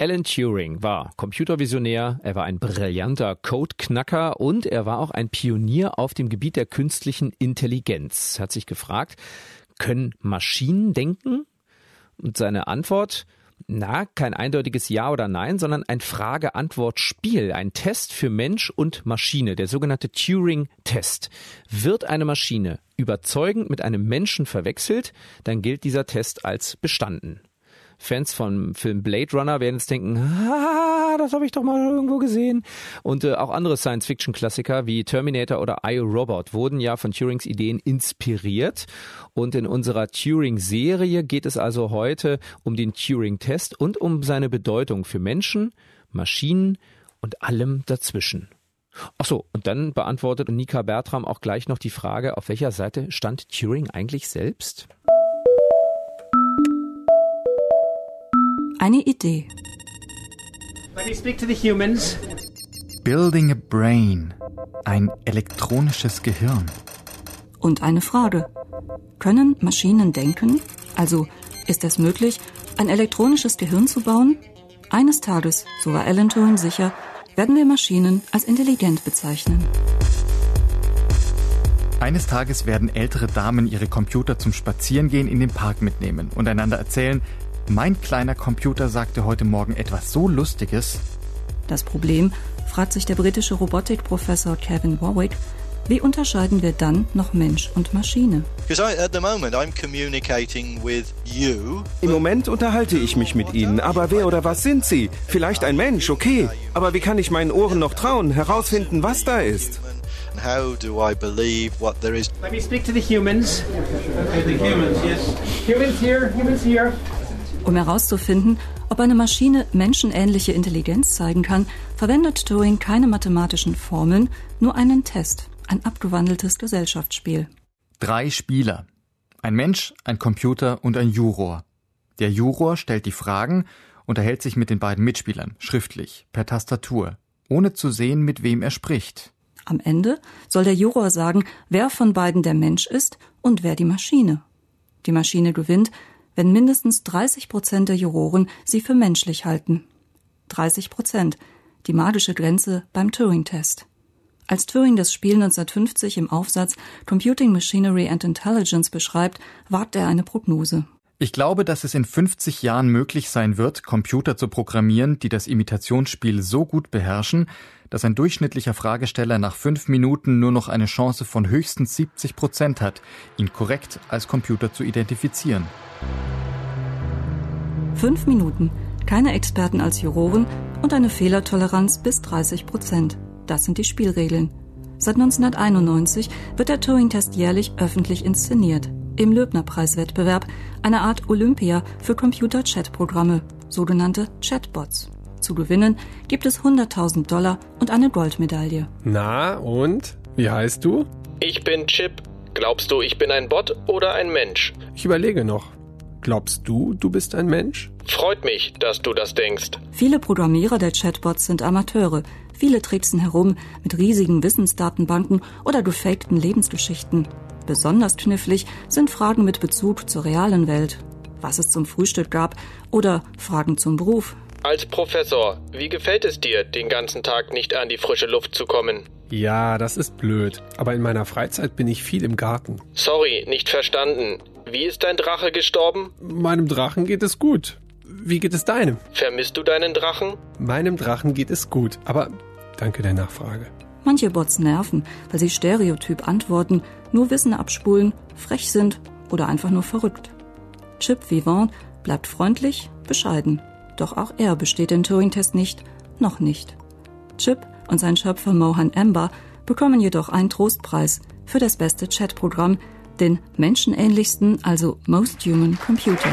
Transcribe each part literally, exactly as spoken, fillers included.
Alan Turing war Computervisionär, er war ein brillanter Codeknacker und er war auch ein Pionier auf dem Gebiet der künstlichen Intelligenz. Er hat sich gefragt, können Maschinen denken? Und seine Antwort, na, kein eindeutiges Ja oder Nein, sondern ein Frage-Antwort-Spiel, ein Test für Mensch und Maschine, der sogenannte Turing-Test. Wird eine Maschine überzeugend mit einem Menschen verwechselt, dann gilt dieser Test als bestanden. Fans vom Film Blade Runner werden jetzt denken, ah, das habe ich doch mal irgendwo gesehen. Und äh, auch andere Science-Fiction-Klassiker wie Terminator oder iRobot wurden ja von Turings Ideen inspiriert. Und in unserer Turing-Serie geht es also heute um den Turing-Test und um seine Bedeutung für Menschen, Maschinen und allem dazwischen. Ach so, und dann beantwortet Nika Bertram auch gleich noch die Frage, auf welcher Seite stand Turing eigentlich selbst? Eine Idee. Let me speak to the humans. Building a brain. Ein elektronisches Gehirn. Und eine Frage. Können Maschinen denken? Also, ist es möglich, ein elektronisches Gehirn zu bauen? Eines Tages, so war Alan Turing sicher, werden wir Maschinen als intelligent bezeichnen. Eines Tages werden ältere Damen ihre Computer zum Spazierengehen in den Park mitnehmen und einander erzählen, mein kleiner Computer sagte heute Morgen etwas so Lustiges. Das Problem, fragt sich der britische Robotikprofessor Kevin Warwick, wie unterscheiden wir dann noch Mensch und Maschine? Im Moment unterhalte ich mich mit Ihnen, aber wer oder was sind Sie? Vielleicht ein Mensch, okay. Aber wie kann ich meinen Ohren noch trauen, herausfinden, was da ist? How do I believe what there is? Let me speak to the humans. Okay, the humans, yes. Humans here, humans here. Um herauszufinden, ob eine Maschine menschenähnliche Intelligenz zeigen kann, verwendet Turing keine mathematischen Formeln, nur einen Test, ein abgewandeltes Gesellschaftsspiel. Drei Spieler. Ein Mensch, ein Computer und ein Juror. Der Juror stellt die Fragen, unterhält sich mit den beiden Mitspielern, schriftlich, per Tastatur, ohne zu sehen, mit wem er spricht. Am Ende soll der Juror sagen, wer von beiden der Mensch ist und wer die Maschine. Die Maschine gewinnt, wenn mindestens dreißig Prozent der Juroren sie für menschlich halten. dreißig Prozent, die magische Grenze beim Turing-Test. Als Turing das Spiel neunzehnhundertfünfzig im Aufsatz Computing Machinery and Intelligence beschreibt, wagt er eine Prognose. Ich glaube, dass es in fünfzig Jahren möglich sein wird, Computer zu programmieren, die das Imitationsspiel so gut beherrschen, dass ein durchschnittlicher Fragesteller nach fünf Minuten nur noch eine Chance von höchstens siebzig Prozent hat, ihn korrekt als Computer zu identifizieren. Fünf Minuten, keine Experten als Juroren und eine Fehlertoleranz bis dreißig Prozent. Das sind die Spielregeln. Seit neunzehnhunderteinundneunzig wird der Turing-Test jährlich öffentlich inszeniert. Im Loebner-Preiswettbewerb, eine Art Olympia für Computer-Chat-Programme, sogenannte Chatbots. Zu gewinnen gibt es hunderttausend Dollar und eine Goldmedaille. Na und? Wie heißt du? Ich bin Chip. Glaubst du, ich bin ein Bot oder ein Mensch? Ich überlege noch. Glaubst du, du bist ein Mensch? Freut mich, dass du das denkst. Viele Programmierer der Chatbots sind Amateure. Viele tricksen herum mit riesigen Wissensdatenbanken oder gefakten Lebensgeschichten. Besonders knifflig sind Fragen mit Bezug zur realen Welt. Was es zum Frühstück gab oder Fragen zum Beruf. Als Professor, wie gefällt es dir, den ganzen Tag nicht an die frische Luft zu kommen? Ja, das ist blöd. Aber in meiner Freizeit bin ich viel im Garten. Sorry, nicht verstanden. Wie ist dein Drache gestorben? Meinem Drachen geht es gut. Wie geht es deinem? Vermisst du deinen Drachen? Meinem Drachen geht es gut, aber danke der Nachfrage. Manche Bots nerven, weil sie stereotyp antworten, nur Wissen abspulen, frech sind oder einfach nur verrückt. Chip Vivant bleibt freundlich, bescheiden. Doch auch er besteht den Turing-Test nicht, noch nicht. Chip und sein Schöpfer Mohan Ember bekommen jedoch einen Trostpreis für das beste Chatprogramm, den menschenähnlichsten, also Most Human Computer.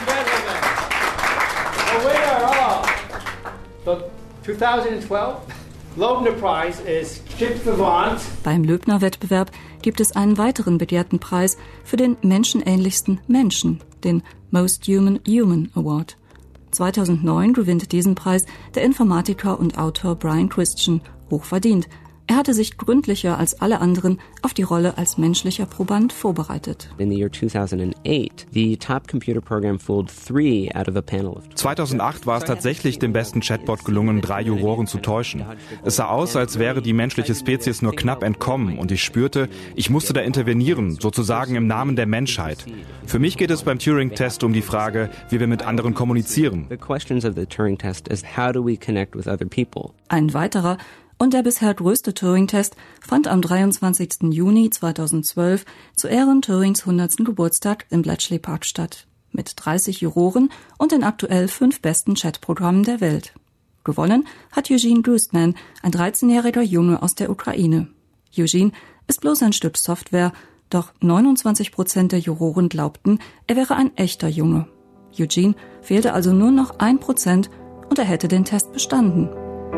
twenty twelve Loebner Prize is Chip Vivant. Beim Loebner-Wettbewerb gibt es einen weiteren begehrten Preis für den menschenähnlichsten Menschen, den Most Human Human Award. zweitausendneun gewinnt diesen Preis der Informatiker und Autor Brian Christian, hochverdient. Er hatte sich gründlicher als alle anderen auf die Rolle als menschlicher Proband vorbereitet. In the year two thousand eight, the top computer program fooled three out of a panel of zweitausendacht war es tatsächlich dem besten Chatbot gelungen, drei Juroren zu täuschen. Es sah aus, als wäre die menschliche Spezies nur knapp entkommen und ich spürte, ich musste da intervenieren, sozusagen im Namen der Menschheit. Für mich geht es beim Turing-Test um die Frage, wie wir mit anderen kommunizieren. The questions of the Turing test is how do we connect with other people? Ein weiterer und der bisher größte Turing-Test fand am dreiundzwanzigsten Juni zweitausendzwölf zu Ehren Turings hundertsten Geburtstag im Bletchley Park statt. Mit dreißig Juroren und den aktuell fünf besten Chatprogrammen der Welt. Gewonnen hat Eugene Grossman, ein dreizehnjähriger Junge aus der Ukraine. Eugene ist bloß ein Stück Software, doch neunundzwanzig Prozent der Juroren glaubten, er wäre ein echter Junge. Eugene fehlte also nur noch ein Prozent und er hätte den Test bestanden.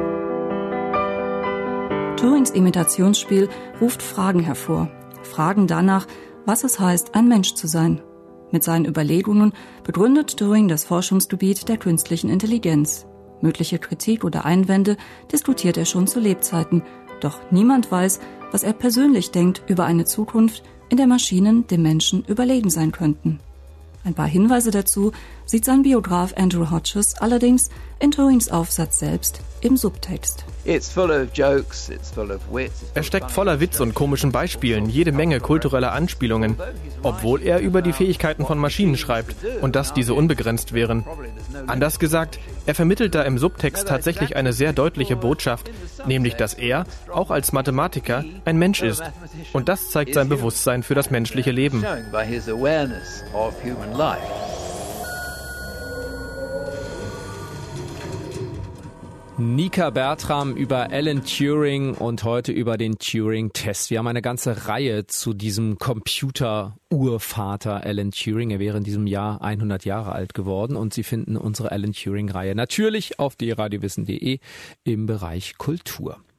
Turings Imitationsspiel ruft Fragen hervor. Fragen danach, was es heißt, ein Mensch zu sein. Mit seinen Überlegungen begründet Turing das Forschungsgebiet der künstlichen Intelligenz. Mögliche Kritik oder Einwände diskutiert er schon zu Lebzeiten. Doch niemand weiß, was er persönlich denkt über eine Zukunft, in der Maschinen dem Menschen überlegen sein könnten. Ein paar Hinweise dazu sieht sein Biograf Andrew Hodges allerdings in Turings Aufsatz selbst im Subtext. Er steckt voller Witz und komischen Beispielen, jede Menge kultureller Anspielungen, obwohl er über die Fähigkeiten von Maschinen schreibt und dass diese unbegrenzt wären. Anders gesagt, er vermittelt da im Subtext tatsächlich eine sehr deutliche Botschaft, nämlich dass er, auch als Mathematiker, ein Mensch ist. Und das zeigt sein Bewusstsein für das menschliche Leben. Nika Bertram über Alan Turing und heute über den Turing-Test. Wir haben eine ganze Reihe zu diesem Computer-Urvater Alan Turing. Er wäre in diesem Jahr hundert Jahre alt geworden und Sie finden unsere Alan Turing-Reihe natürlich auf d radio wissen punkt de im Bereich Kultur.